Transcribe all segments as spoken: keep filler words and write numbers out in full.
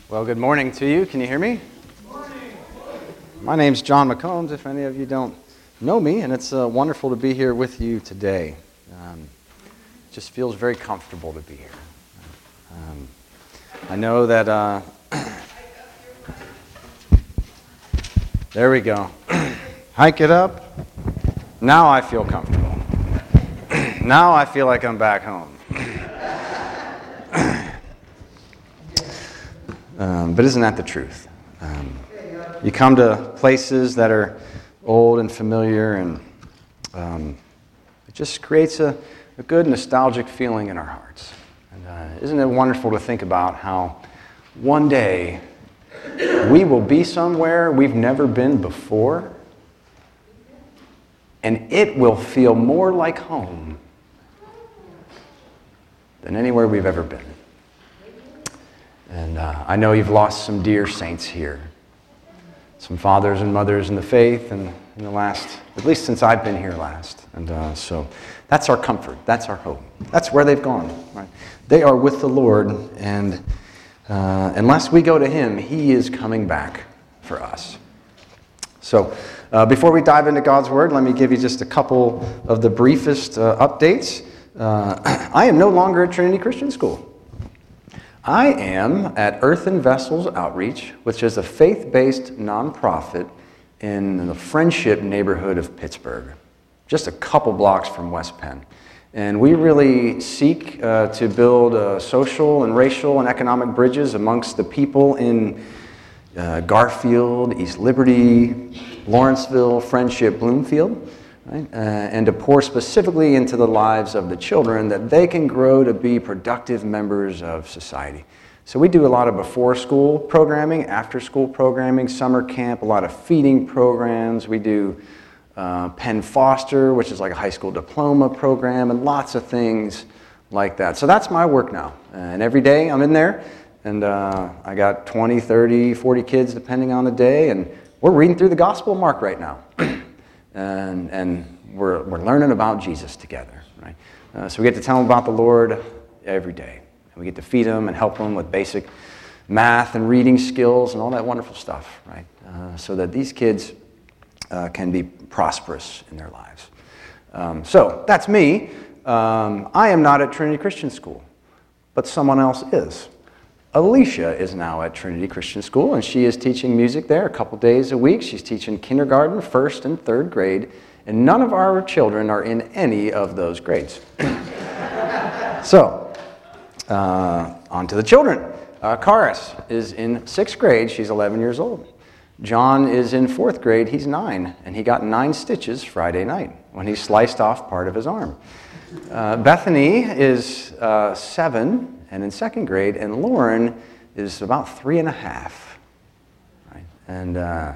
Well, good morning to you. Can you hear me? Good morning. My name's John McCombs, if any of you don't know me, and it's uh, wonderful to be here with you today. Um, it just feels very comfortable to be here. Um, I know that... Uh, there we go. Hike it up. Now I feel comfortable. Now I feel like I'm back home. Um, but isn't that the truth? Um, you come to places that are old and familiar, and um, it just creates a, a good nostalgic feeling in our hearts. And uh, isn't it wonderful to think about how one day we will be somewhere we've never been before, and it will feel more like home than anywhere we've ever been. And uh, I know you've lost some dear saints here, some fathers and mothers in the faith, and in the last, at least since I've been here last. And uh, so that's our comfort, that's our hope. That's where they've gone. Right? They are with the Lord, and uh, unless we go to Him, He is coming back for us. So uh, before we dive into God's Word, let me give you just a couple of the briefest uh, updates. Uh, I am no longer at Trinity Christian School. I am at Earthen Vessels Outreach, which is a faith-based nonprofit in the Friendship neighborhood of Pittsburgh, just a couple blocks from West Penn. And we really seek uh, to build uh, social and racial and economic bridges amongst the people in uh, Garfield, East Liberty, Lawrenceville, Friendship, Bloomfield. Right? Uh, and to pour specifically into the lives of the children that they can grow to be productive members of society. So we do a lot of before-school programming, after-school programming, summer camp, a lot of feeding programs. We do uh, Penn Foster, which is like a high school diploma program, and lots of things like that. So that's my work now. And every day I'm in there, and uh, I got twenty, thirty, forty kids depending on the day, and we're reading through the Gospel of Mark right now. And, and we're, we're learning about Jesus together, right? Uh, so we get to tell them about the Lord every day. And we get to feed them and help them with basic math and reading skills and all that wonderful stuff, right? Uh, so that these kids uh, can be prosperous in their lives. Um, so that's me. Um, I am not at Trinity Christian School, but someone else is. Alicia is now at Trinity Christian School, and she is teaching music there a couple days a week. She's teaching kindergarten, first, and third grade, and none of our children are in any of those grades. So, uh, on to the children. Uh, Karis is in sixth grade. She's eleven years old. John is in fourth grade. He's nine, and he got nine stitches Friday night when he sliced off part of his arm. Uh, Bethany is uh, seven, and in second grade, and Lauren is about three and a half. Right? And uh,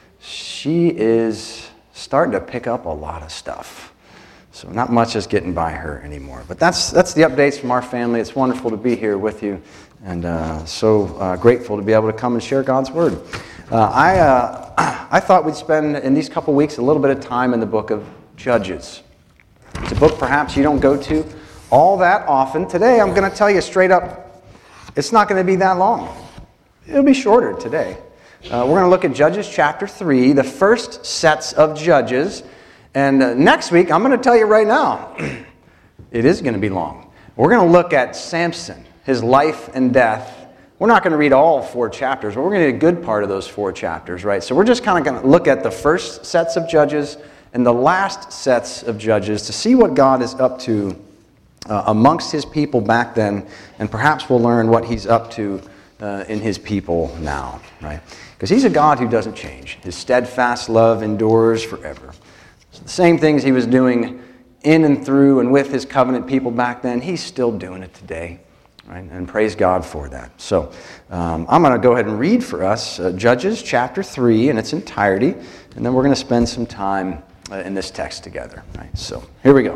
she is starting to pick up a lot of stuff. So not much is getting by her anymore. But that's that's the updates from our family. It's wonderful to be here with you, and uh, so uh, grateful to be able to come and share God's Word. Uh, I, uh, I thought we'd spend in these couple weeks a little bit of time in the book of Judges. It's a book perhaps you don't go to all that often. Today I'm going to tell you straight up, it's not going to be that long. It'll be shorter today. Uh, we're going to look at Judges chapter three, the first sets of Judges. And uh, next week, I'm going to tell you right now, it is going to be long. We're going to look at Samson, his life and death. We're not going to read all four chapters, but we're going to read a good part of those four chapters, right? So we're just kind of going to look at the first sets of Judges and the last sets of Judges to see what God is up to Uh, amongst His people back then, and perhaps we'll learn what He's up to uh, in His people now, right? Because He's a God who doesn't change. His steadfast love endures forever. So the same things He was doing in and through and with His covenant people back then, He's still doing it today, right? And praise God for that. So um, I'm going to go ahead and read for us uh, Judges chapter three in its entirety, and then we're going to spend some time uh, in this text together, right? So here we go.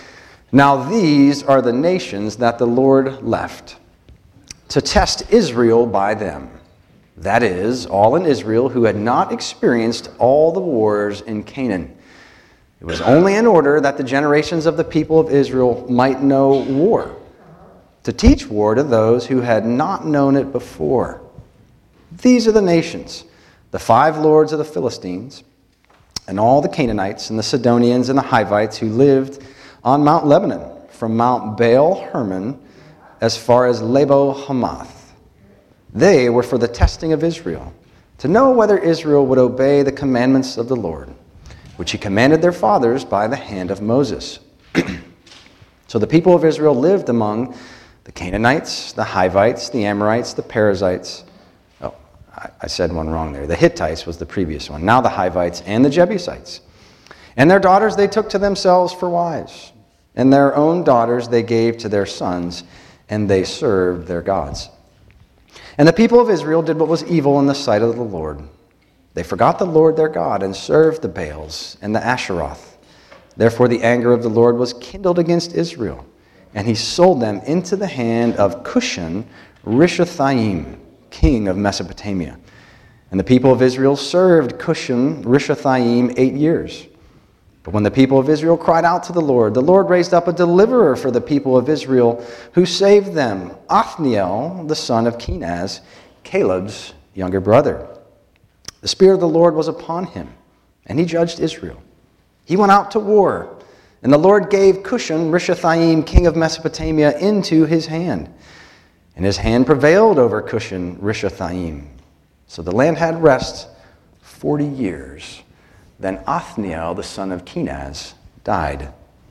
Now these are the nations that the Lord left to test Israel by them. That is, all in Israel who had not experienced all the wars in Canaan. It was only in order that the generations of the people of Israel might know war, to teach war to those who had not known it before, These are the nations, the five lords of the Philistines, and all the Canaanites and the Sidonians and the Hivites who lived on Mount Lebanon, from Mount Baal Hermon as far as Lebo Hamath. They were for the testing of Israel, to know whether Israel would obey the commandments of the Lord, which he commanded their fathers by the hand of Moses. So the people of Israel lived among the Canaanites, the Hivites, the Amorites, the Perizzites. Oh, I, I said one wrong there. The Hittites was the previous one. Now the Hivites and the Jebusites. And their daughters they took to themselves for wives, and their own daughters they gave to their sons, and they served their gods. And the people of Israel did what was evil in the sight of the Lord. They forgot the Lord their God and served the Baals and the Asheroth. Therefore the anger of the Lord was kindled against Israel, and he sold them into the hand of Cushan Rishathaim, king of Mesopotamia. And the people of Israel served Cushan Rishathaim eight years. But when the people of Israel cried out to the Lord, the Lord raised up a deliverer for the people of Israel who saved them, Othniel, the son of Kenaz, Caleb's younger brother. The Spirit of the Lord was upon him, and he judged Israel. He went out to war, and the Lord gave Cushan Rishathaim, king of Mesopotamia, into his hand. And his hand prevailed over Cushan Rishathaim. So the land had rest forty years. Then Othniel, the son of Kenaz, died.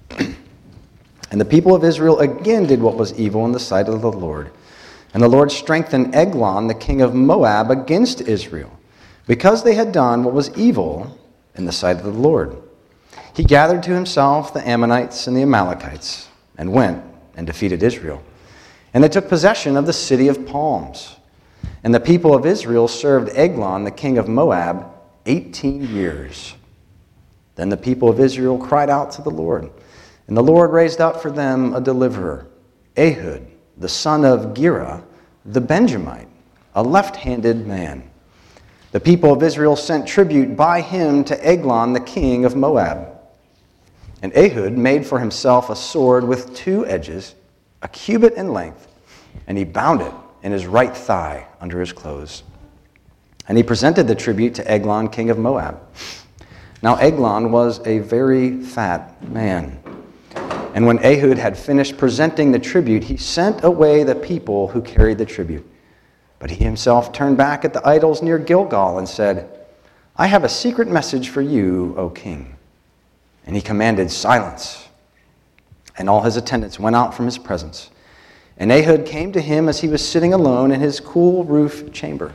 And the people of Israel again did what was evil in the sight of the Lord. And the Lord strengthened Eglon, the king of Moab, against Israel, because they had done what was evil in the sight of the Lord. He gathered to himself the Ammonites and the Amalekites, and went and defeated Israel. And they took possession of the city of palms. And the people of Israel served Eglon, the king of Moab, eighteen years. Then the people of Israel cried out to the Lord, and the Lord raised up for them a deliverer, Ehud, the son of Gera, the Benjamite, a left-handed man. The people of Israel sent tribute by him to Eglon, the king of Moab. And Ehud made for himself a sword with two edges, a cubit in length, and he bound it in his right thigh under his clothes. And he presented the tribute to Eglon, king of Moab. Now Eglon was a very fat man. And when Ehud had finished presenting the tribute, he sent away the people who carried the tribute. But he himself turned back at the idols near Gilgal and said, I have a secret message for you, O king. And he commanded silence. And all his attendants went out from his presence. And Ehud came to him as he was sitting alone in his cool roof chamber.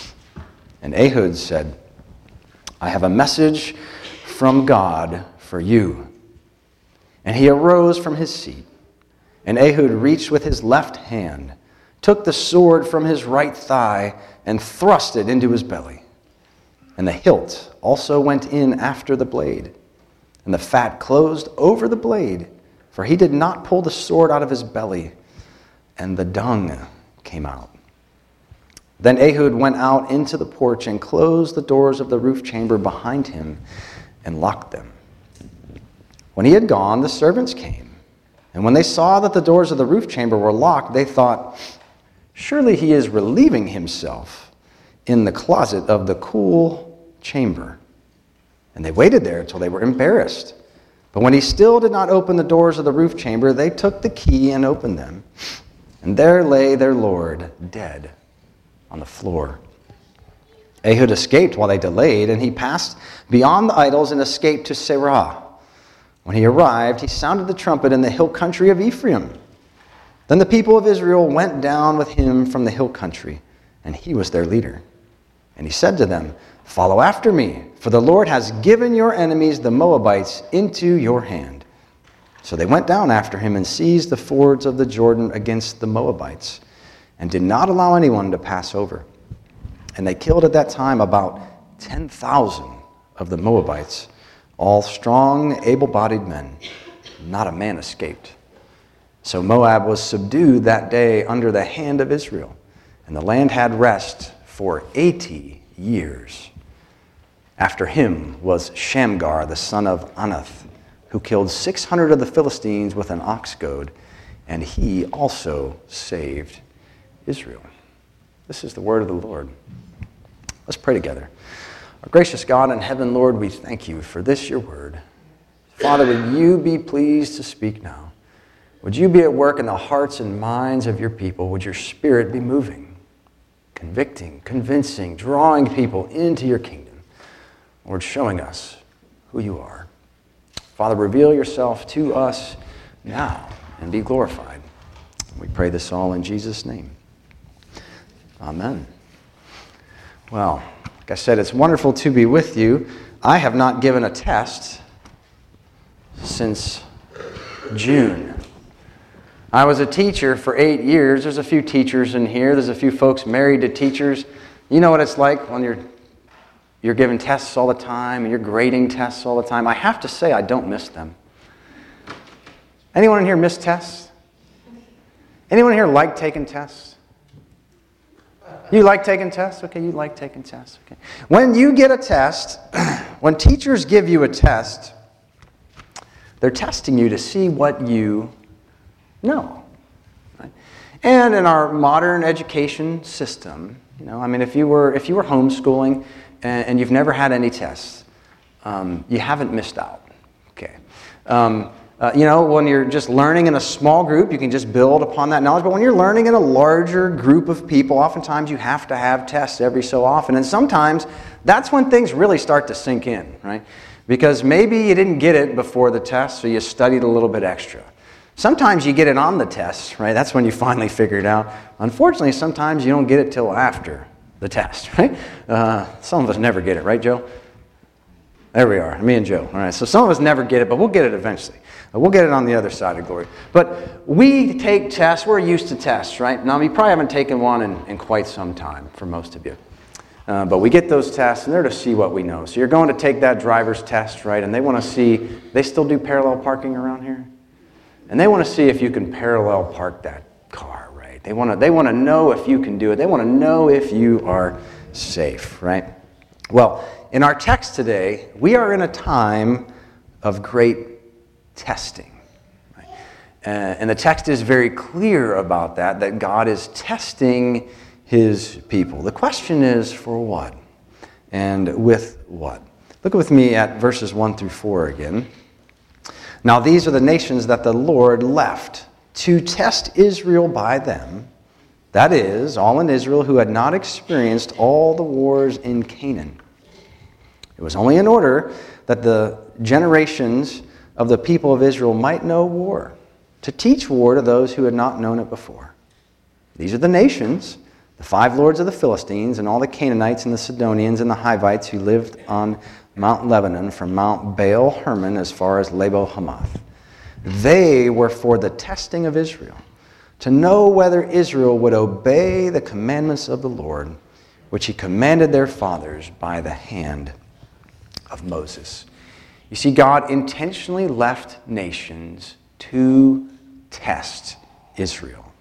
And Ehud said, I have a message from God for you. And he arose from his seat. And Ehud reached with his left hand, took the sword from his right thigh, and thrust it into his belly. And the hilt also went in after the blade. And the fat closed over the blade, for he did not pull the sword out of his belly, and the dung came out. Then Ehud went out into the porch and closed the doors of the roof chamber behind him and locked them. When he had gone, the servants came, and when they saw that the doors of the roof chamber were locked, they thought, surely he is relieving himself in the closet of the cool chamber. And they waited there till they were embarrassed. But when he still did not open the doors of the roof chamber, they took the key and opened them. And there lay their lord, dead, on the floor. Ehud escaped while they delayed, and he passed beyond the idols and escaped to Serah. When he arrived, he sounded the trumpet in the hill country of Ephraim. Then the people of Israel went down with him from the hill country, and he was their leader. And he said to them, follow after me, for the Lord has given your enemies, the Moabites, into your hand. So they went down after him and seized the fords of the Jordan against the Moabites, and did not allow anyone to pass over. And they killed at that time about ten thousand of the Moabites, all strong, able-bodied men. Not a man escaped. So Moab was subdued that day under the hand of Israel, and the land had rest for eighty years. After him was Shamgar, the son of Anath, who killed six hundred of the Philistines with an ox goad, and he also saved Israel. This is the word of the Lord. Let's pray together. Our gracious God in heaven, Lord, we thank you for this, your word. Father, would you be pleased to speak now? Would you be at work in the hearts and minds of your people? Would your Spirit be moving, convicting, convincing, drawing people into your kingdom? Lord, showing us who you are. Father, reveal yourself to us now and be glorified. We pray this all in Jesus' name. Amen. Well, like I said, it's wonderful to be with you. I have not given a test since June. I was a teacher for eight years. There's a few teachers in here. There's a few folks married to teachers. You know what it's like when you're you're giving tests all the time and you're grading tests all the time. I have to say I don't miss them. Anyone in here miss tests? Anyone in here like taking tests? You like taking tests? Okay, you like taking tests. Okay. When you get a test, when teachers give you a test, they're testing you to see what you know. Right? And in our modern education system, you know, I mean, if you were if you were homeschooling and, and you've never had any tests, um, you haven't missed out. Okay. Um, Uh, you know, when you're just learning in a small group, you can just build upon that knowledge. But when you're learning in a larger group of people, oftentimes you have to have tests every so often. And sometimes that's when things really start to sink in, right? Because maybe you didn't get it before the test, so you studied a little bit extra. Sometimes you get it on the test, right? That's when you finally figure it out. Unfortunately, sometimes you don't get it till after the test, right? Uh, some of us never get it, right, Joe? There we are, me and Joe. All right, so some of us never get it, but we'll get it eventually. We'll get it on the other side of glory. But we take tests. We're used to tests, right? Now, you probably haven't taken one in, in quite some time for most of you. Uh, but we get those tests, and they're to see what we know. So you're going to take that driver's test, right? And they want to see, they still do parallel parking around here? And they want to see if you can parallel park that car, right? They want to, they want to know if you can do it. They want to know if you are safe, right? Well, in our text today, we are in a time of great testing. Right? Uh, and the text is very clear about that, that God is testing his people. The question is, for what? And with what? Look with me at verses one through four again. Now these are the nations that the Lord left to test Israel by them. That is, all in Israel who had not experienced all the wars in Canaan. It was only in order that the generations of the people of Israel might know war, to teach war to those who had not known it before. These are the nations, the five lords of the Philistines, and all the Canaanites and the Sidonians and the Hivites who lived on Mount Lebanon, from Mount Baal Hermon as far as Lebo Hamath. They were for the testing of Israel, to know whether Israel would obey the commandments of the Lord, which he commanded their fathers by the hand of Moses. You see, God intentionally left nations to test Israel.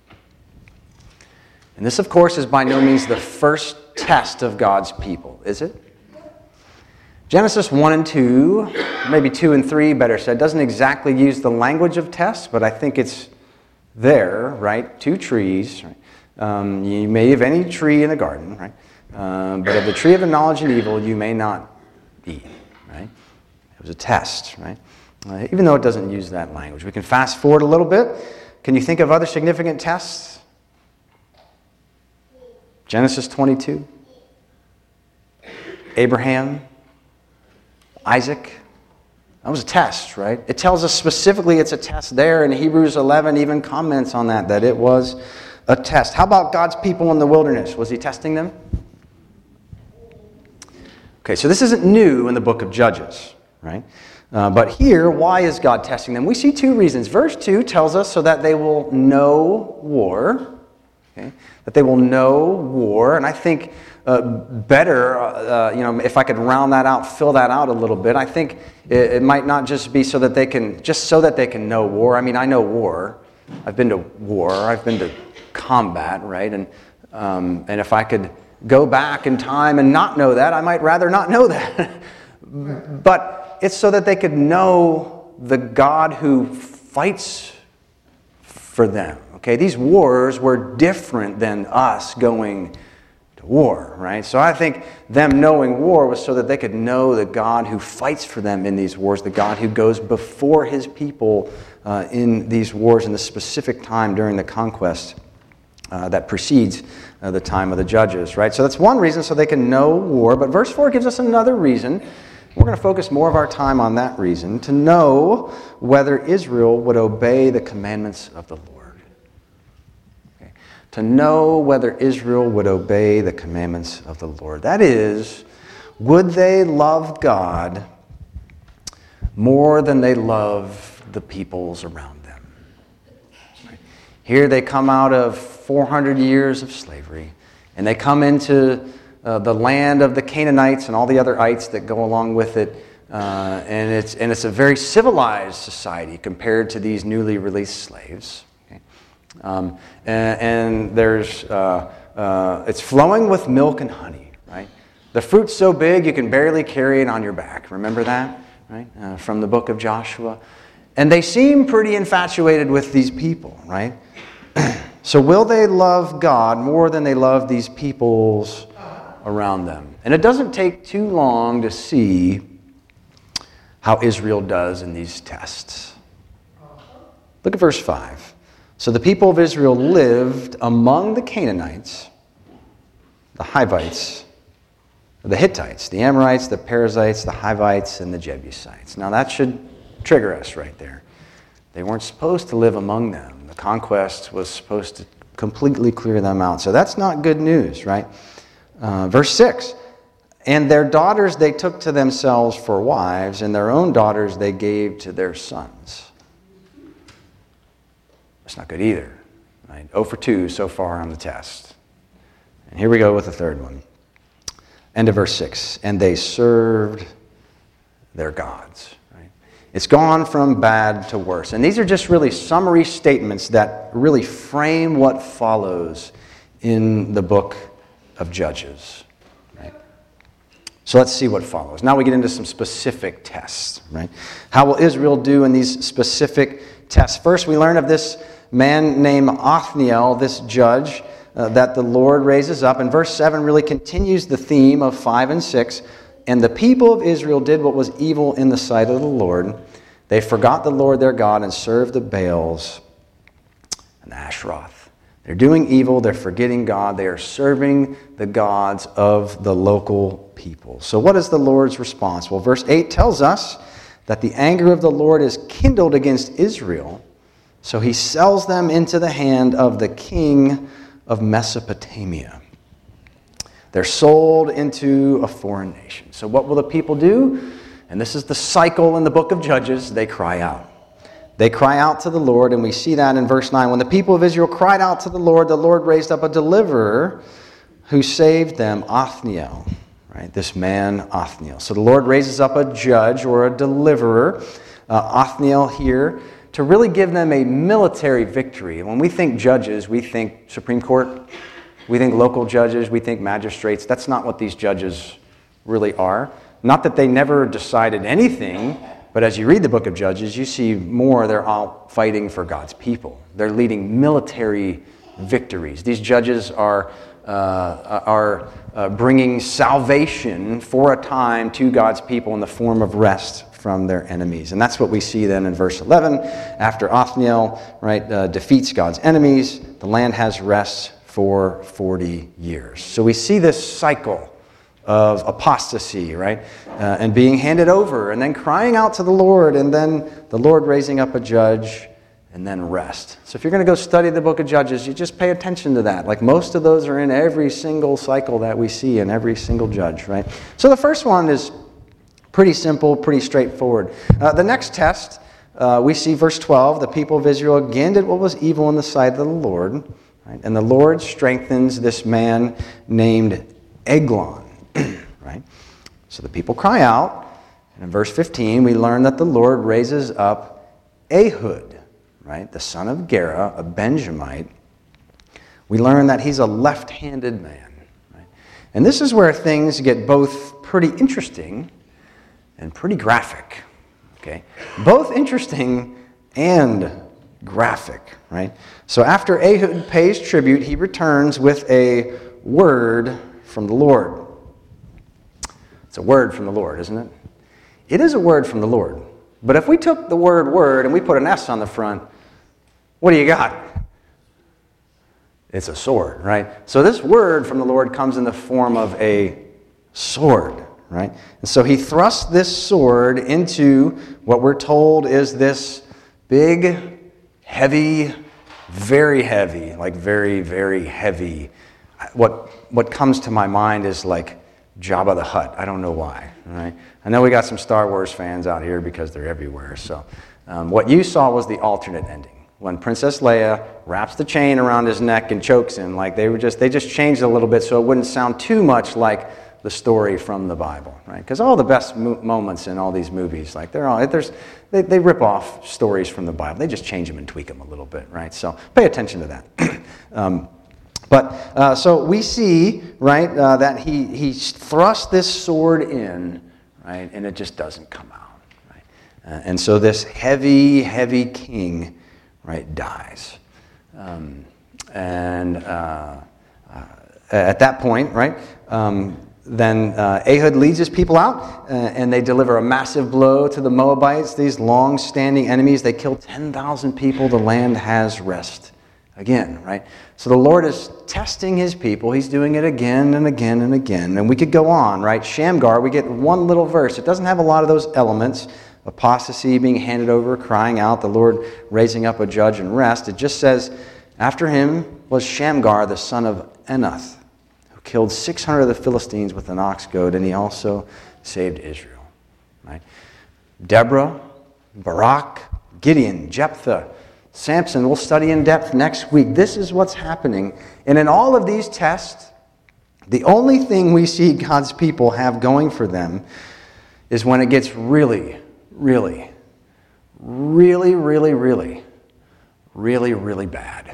And this, of course, is by no means the first test of God's people, is it? Genesis one and two, maybe two and three, better said, doesn't exactly use the language of tests, but I think it's there, right? Two trees. Right? Um, you may have any tree in the garden, right? Um, but of the tree of the knowledge of evil, you may not eat, right? It was a test, right? Uh, even though it doesn't use that language. We can fast forward a little bit. Can you think of other significant tests? Genesis twenty-two. Abraham. Isaac. That was a test, right? It tells us specifically it's a test there, and Hebrews eleven even comments on that, that it was a test. How about God's people in the wilderness? Was he testing them? Okay, so this isn't new in the book of Judges. Right? Uh, but here, why is God testing them? We see two reasons. Verse two tells us so that they will know war. Okay? That they will know war. And I think uh, better, uh, you know, if I could round that out, fill that out a little bit, I think it, it might not just be so that they can, just so that they can know war. I mean, I know war. I've been to war. I've been to combat, right? And um, and if I could go back in time and not know that, I might rather not know that. But it's so that they could know the God who fights for them. Okay, these wars were different than us going to war, right? So I think them knowing war was so that they could know the God who fights for them in these wars, the God who goes before his people uh, in these wars in the specific time during the conquest uh, that precedes uh, the time of the judges, right? So that's one reason, so they can know war. But verse four gives us another reason. We're going to focus more of our time on that reason, to know whether Israel would obey the commandments of the Lord. Okay. To know whether Israel would obey the commandments of the Lord. That is, would they love God more than they love the peoples around them? Right. Here they come out of four hundred years of slavery, and they come into Uh, the land of the Canaanites and all the other ites that go along with it. Uh, and it's and it's a very civilized society compared to these newly released slaves. Okay? Um, and, and there's uh, uh, it's flowing with milk and honey, right? The fruit's so big you can barely carry it on your back. Remember that, right? Uh, from the book of Joshua. And they seem pretty infatuated with these people, right? So will they love God more than they love these peoples around them? And it doesn't take too long to see how Israel does in these tests. Look at verse five. So the people of Israel lived among the Canaanites, the Hivites, the Hittites, the Amorites, the Perizzites, the Hivites, and the Jebusites. Now that should trigger us right there. They weren't supposed to live among them. The conquest was supposed to completely clear them out. So that's not good news, right? Uh, verse six, and their daughters they took to themselves for wives, and their own daughters they gave to their sons. That's not good either. Right? zero for two so far on the test. And here we go with the third one. End of verse six, and they served their gods. Right? It's gone from bad to worse. And these are just really summary statements that really frame what follows in the book of Judges, right? So let's see what follows. Now we get into some specific tests, right? How will Israel do in these specific tests? First, we learn of this man named Othniel, this judge uh, that the Lord raises up. And verse seven really continues the theme of five and six. And the people of Israel did what was evil in the sight of the Lord. They forgot the Lord their God and served the Baals and the Ashtaroth. They're doing evil, they're forgetting God, they are serving the gods of the local people. So what is the Lord's response? Well, verse eight tells us that the anger of the Lord is kindled against Israel, so he sells them into the hand of the king of Mesopotamia. They're sold into a foreign nation. So what will the people do? And this is the cycle in the book of Judges. They cry out. They cry out to the Lord, and we see that in verse nine. When the people of Israel cried out to the Lord, the Lord raised up a deliverer who saved them, Othniel, right? This man, Othniel. So the Lord raises up a judge or a deliverer, uh, Othniel here, to really give them a military victory. And when we think judges, we think Supreme Court, we think local judges, we think magistrates. That's not what these judges really are. Not that they never decided anything, but as you read the book of Judges, you see more they're all fighting for God's people. They're leading military victories. These judges are uh, are uh, bringing salvation for a time to God's people in the form of rest from their enemies. And that's what we see then in verse eleven. After Othniel, right, uh, defeats God's enemies, the land has rest for forty years. So we see this cycle of apostasy, right? Uh, and being handed over, and then crying out to the Lord, and then the Lord raising up a judge, and then rest. So if you're going to go study the book of Judges, you just pay attention to that. Like most of those are in every single cycle that we see in every single judge, right? So the first one is pretty simple, pretty straightforward. Uh, the next test, uh, we see verse twelve, the people of Israel again did what was evil in the sight of the Lord, right? And the Lord strengthens this man named Eglon. Right? So the people cry out, and in verse fifteen we learn that the Lord raises up Ehud, right, the son of Gera, a Benjamite. We learn that he's a left-handed man. Right? And this is where things get both pretty interesting and pretty graphic. Okay? Both interesting and graphic, right? So after Ehud pays tribute, he returns with a word from the Lord. It's a word from the Lord, isn't it? It is a word from the Lord. But if we took the word word and we put an S on the front, what do you got? It's a sword, right? So this word from the Lord comes in the form of a sword, right? And so he thrusts this sword into what we're told is this big, heavy, very heavy, like very, very heavy. What, what comes to my mind is like Jabba the Hutt. I don't know why, right? I know we got some Star Wars fans out here because they're everywhere. So um, what you saw was the alternate ending. When Princess Leia wraps the chain around his neck and chokes him, like they were just, they just changed it a little bit so it wouldn't sound too much like the story from the Bible, right? Because all the best mo- moments in all these movies, like they're all, there's, they, they rip off stories from the Bible. They just change them and tweak them a little bit, right? So pay attention to that. um, but uh, so we see, right, uh, that he he thrust this sword in, right, and it just doesn't come out, right? Uh, and so this heavy, heavy king, right, dies. Um, and uh, uh, at that point, right, um, then uh, Ehud leads his people out, uh, and they deliver a massive blow to the Moabites, these long-standing enemies. They kill ten thousand people. The land has rest again, right? So the Lord is testing his people. He's doing it again and again and again. And we could go on, right? Shamgar, we get one little verse. It doesn't have a lot of those elements. Apostasy, being handed over, crying out, the Lord raising up a judge and rest. It just says, after him was Shamgar, the son of Anath, who killed six hundred of the Philistines with an ox goad, and he also saved Israel. Right? Deborah, Barak, Gideon, Jephthah, Samson, we'll study in depth next week. This is what's happening. And in all of these tests, the only thing we see God's people have going for them is when it gets really, really, really, really, really, really, really bad.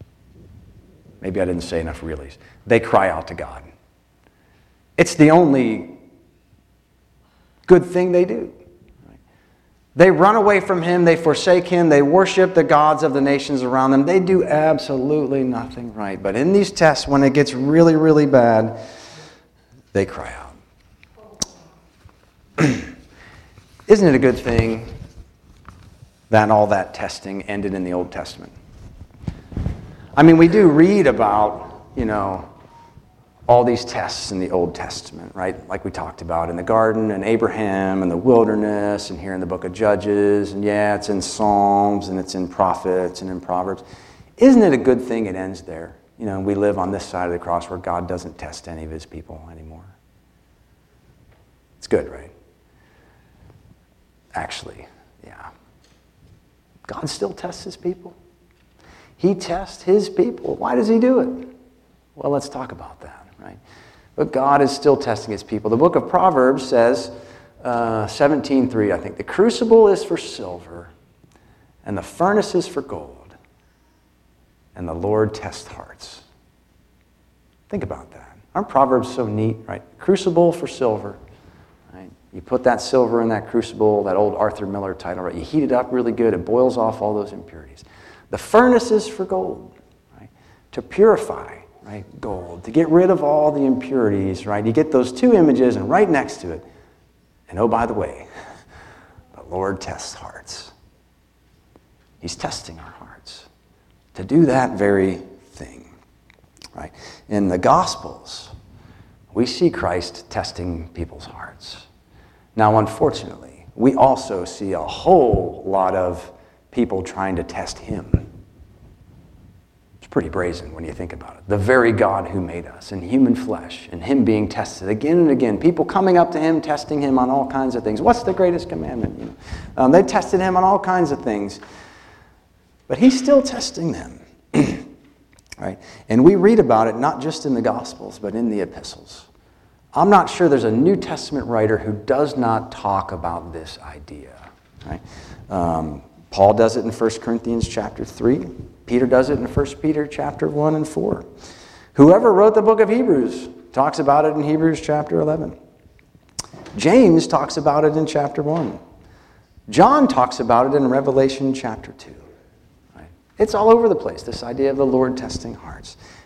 Maybe I didn't say enough reallys. They cry out to God. It's the only good thing they do. They run away from him, they forsake him, they worship the gods of the nations around them. They do absolutely nothing right. But in these tests, when it gets really, really bad, they cry out. Isn't it a good thing that all that testing ended in the Old Testament? I mean, we do read about, you know, all these tests in the Old Testament, right? Like we talked about in the garden and Abraham and the wilderness and here in the book of Judges. And yeah, it's in Psalms and it's in prophets and in Proverbs. Isn't it a good thing it ends there? You know, we live on this side of the cross where God doesn't test any of his people anymore. It's good, right? Actually, yeah. God still tests his people. He tests his people. Why does he do it? Well, let's talk about that. Right? But God is still testing his people. The book of Proverbs says, uh, seventeen three, I think, the crucible is for silver, and the furnace is for gold, and the Lord tests hearts. Think about that. Aren't Proverbs so neat, right? Crucible for silver. Right? You put that silver in that crucible, that old Arthur Miller title, right? You heat it up really good, it boils off all those impurities. The furnace is for gold, right? To purify. Right, gold, to get rid of all the impurities, right? You get those two images and right next to it. And oh, by the way, the Lord tests hearts. He's testing our hearts to do that very thing, right? In the Gospels, we see Christ testing people's hearts. Now, unfortunately, we also see a whole lot of people trying to test him. Pretty brazen when you think about it. The very God who made us in human flesh and him being tested again and again. People coming up to him, testing him on all kinds of things. What's the greatest commandment? You know, um, they tested him on all kinds of things. But he's still testing them. Right? And we read about it not just in the Gospels, but in the epistles. I'm not sure there's a New Testament writer who does not talk about this idea. Right? Um, Paul does it in First Corinthians chapter three. Peter does it in First Peter chapter one and four. Whoever wrote the book of Hebrews talks about it in Hebrews chapter eleven. James talks about it in chapter one. John talks about it in Revelation chapter two. Right? It's all over the place, this idea of the Lord testing hearts.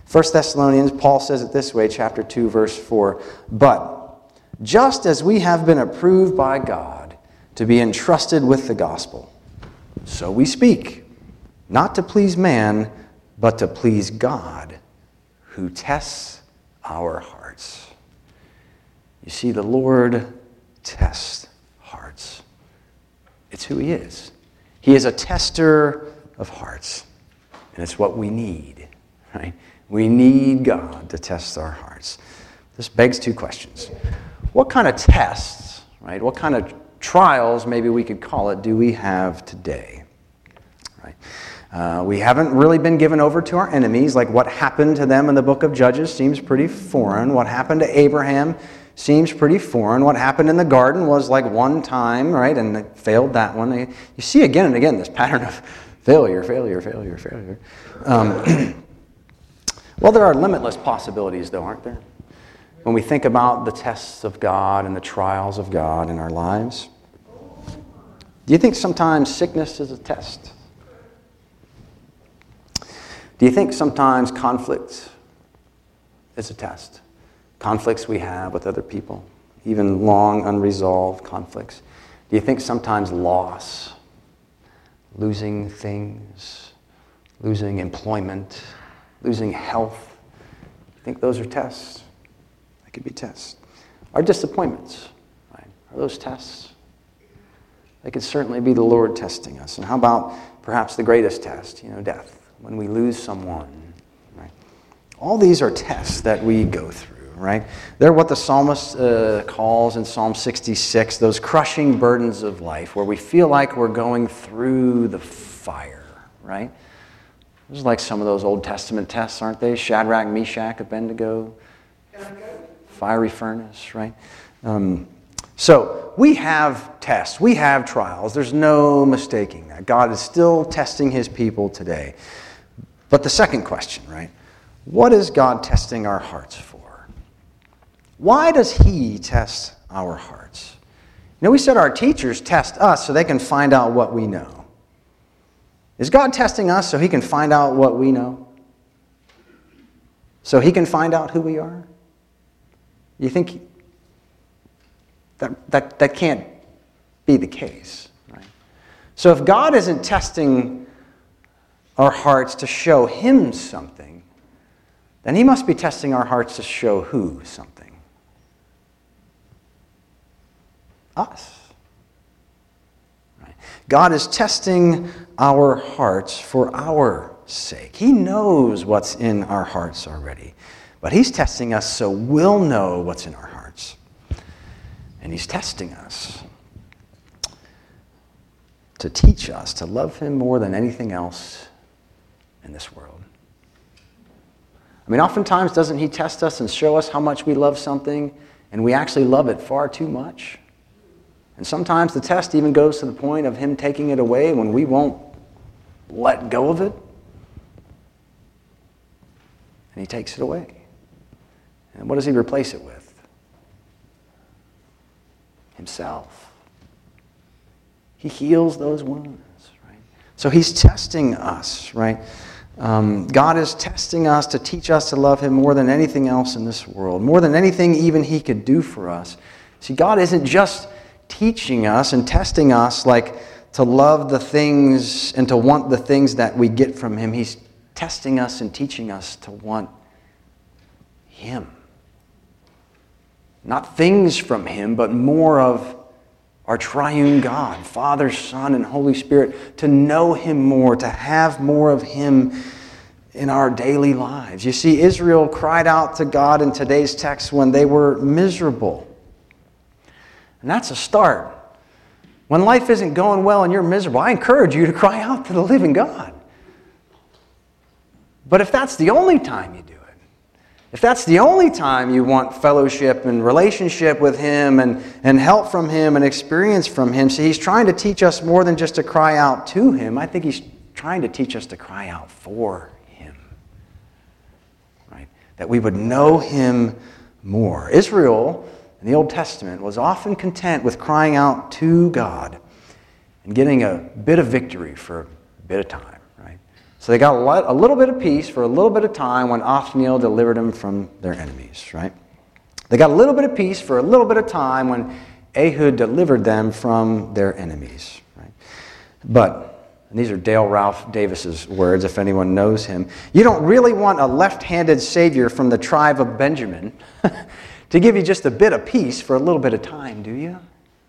First Thessalonians, Paul says it this way, chapter two, verse four. But just as we have been approved by God to be entrusted with the gospel, so we speak, not to please man, but to please God, who tests our hearts. You see, the Lord tests hearts. It's who He is. He is a tester of hearts. And it's what we need, right? We need God to test our hearts. This begs two questions. What kind of tests, right? What kind of trials, maybe we could call it, do we have today? Right? Uh, we haven't really been given over to our enemies. Like what happened to them in the book of Judges seems pretty foreign. What happened to Abraham seems pretty foreign. What happened in the garden was like one time, right? And they failed that one. They, you see again and again this pattern of failure, failure, failure, failure. Um, well, there are limitless possibilities, though, aren't there? When we think about the tests of God and the trials of God in our lives. Do you think sometimes sickness is a test? Do you think sometimes conflict is a test? Conflicts we have with other people, even long unresolved conflicts. Do you think sometimes loss, losing things, losing employment, losing health, you think those are tests? They could be tests. Our disappointments, right? Are those tests? They could certainly be the Lord testing us. And how about perhaps the greatest test, you know, death, when we lose someone, right? All these are tests that we go through, right? They're what the psalmist uh, calls in Psalm sixty-six, those crushing burdens of life, where we feel like we're going through the fire, right? Those are like some of those Old Testament tests, aren't they? Shadrach, Meshach, Abednego, fiery furnace, right? Um, so we have tests. We have trials. There's no mistaking that. God is still testing His people today. But the second question, right? What is God testing our hearts for? Why does He test our hearts? You know, we said our teachers test us so they can find out what we know. Is God testing us so He can find out what we know? So He can find out who we are? You think that that, that can't be the case, right? So if God isn't testing our hearts to show Him something, then He must be testing our hearts to show who something? Us. Right? God is testing our hearts for our sake. He knows what's in our hearts already. But He's testing us so we'll know what's in our hearts. And He's testing us to teach us to love Him more than anything else in this world. I mean, oftentimes doesn't He test us and show us how much we love something and we actually love it far too much? And sometimes the test even goes to the point of Him taking it away when we won't let go of it. And He takes it away. And what does He replace it with? Himself. He heals those wounds, right? So He's testing us, right? Um, God is testing us to teach us to love Him more than anything else in this world, more than anything even He could do for us. See, God isn't just teaching us and testing us like to love the things and to want the things that we get from Him. He's testing us and teaching us to want Him. Not things from Him, but more of our triune God, Father, Son, and Holy Spirit, to know Him more, to have more of Him in our daily lives. You see, Israel cried out to God in today's text when they were miserable. And that's a start. When life isn't going well and you're miserable, I encourage you to cry out to the living God. But if that's the only time you do it, if that's the only time you want fellowship and relationship with Him and, and help from Him and experience from Him, see, He's trying to teach us more than just to cry out to Him. I think He's trying to teach us to cry out for Him. Right? That we would know Him more. Israel in the Old Testament was often content with crying out to God and getting a bit of victory for a bit of time. Right? So they got a, lot, a little bit of peace for a little bit of time when Othniel delivered them from their enemies, right? They got a little bit of peace for a little bit of time when Ehud delivered them from their enemies, right? But, and these are Dale Ralph Davis's words, if anyone knows him, you don't really want a left-handed savior from the tribe of Benjamin to give you just a bit of peace for a little bit of time, do you?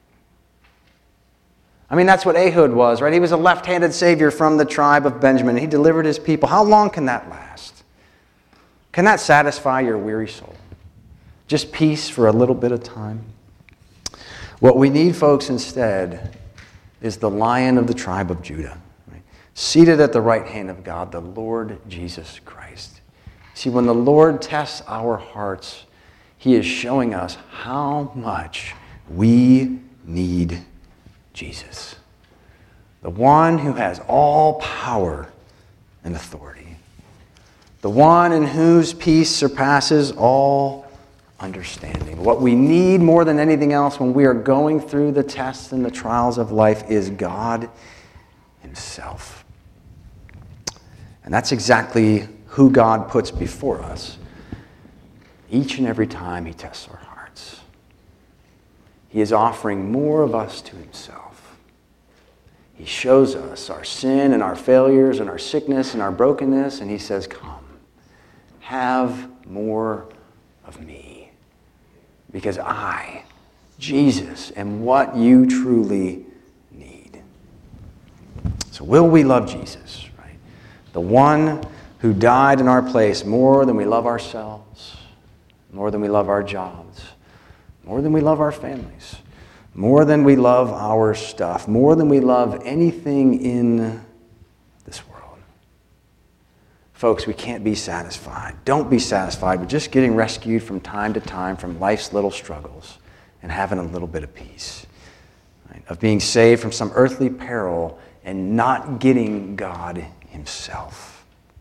I mean, that's what Ehud was, right? He was a left-handed savior from the tribe of Benjamin. He delivered his people. How long can that last? Can that satisfy your weary soul? Just peace for a little bit of time? What we need, folks, instead is the Lion of the tribe of Judah, right? Seated at the right hand of God, the Lord Jesus Christ. See, when the Lord tests our hearts, He is showing us how much we need Jesus, the one who has all power and authority, the one in whose peace surpasses all understanding. What we need more than anything else when we are going through the tests and the trials of life is God Himself. And that's exactly who God puts before us each and every time He tests our hearts. He is offering more of us to Himself. He shows us our sin and our failures and our sickness and our brokenness, and He says, come, have more of me. Because I, Jesus, am what you truly need. So will we love Jesus, right? The one who died in our place more than we love ourselves, more than we love our jobs, more than we love our families, more than we love our stuff, more than we love anything in this world. Folks, we can't be satisfied. Don't be satisfied with just getting rescued from time to time from life's little struggles and having a little bit of peace, right? Of being saved from some earthly peril and not getting God Himself.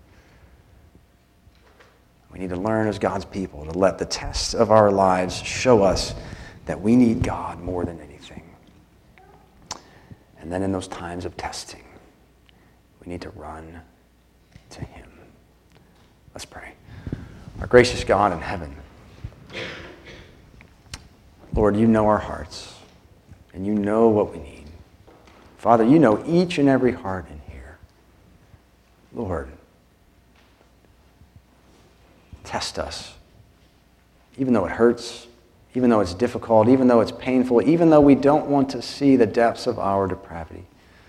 We need to learn as God's people to let the tests of our lives show us that we need God more than anything. And then in those times of testing, we need to run to Him. Let's pray. Our gracious God in heaven, Lord, you know our hearts, and you know what we need. Father, you know each and every heart in here. Lord, test us, even though it hurts, even though it's difficult, even though it's painful, even though we don't want to see the depths of our depravity.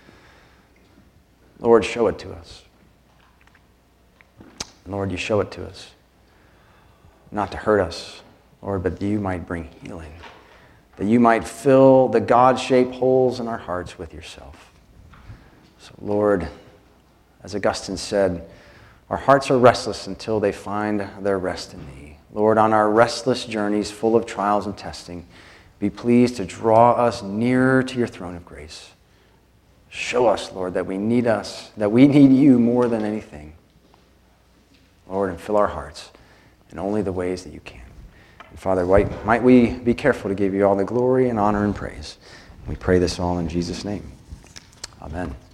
Lord, show it to us. Lord, you show it to us, not to hurt us, Lord, but that you might bring healing, that you might fill the God-shaped holes in our hearts with yourself. So, Lord, as Augustine said, our hearts are restless until they find their rest in Thee. Lord, on our restless journeys full of trials and testing, be pleased to draw us nearer to your throne of grace. Show us, Lord, that we need us, that we need you more than anything. Lord, and fill our hearts in only the ways that you can. And Father, might we be careful to give you all the glory and honor and praise. We pray this all in Jesus' name. Amen.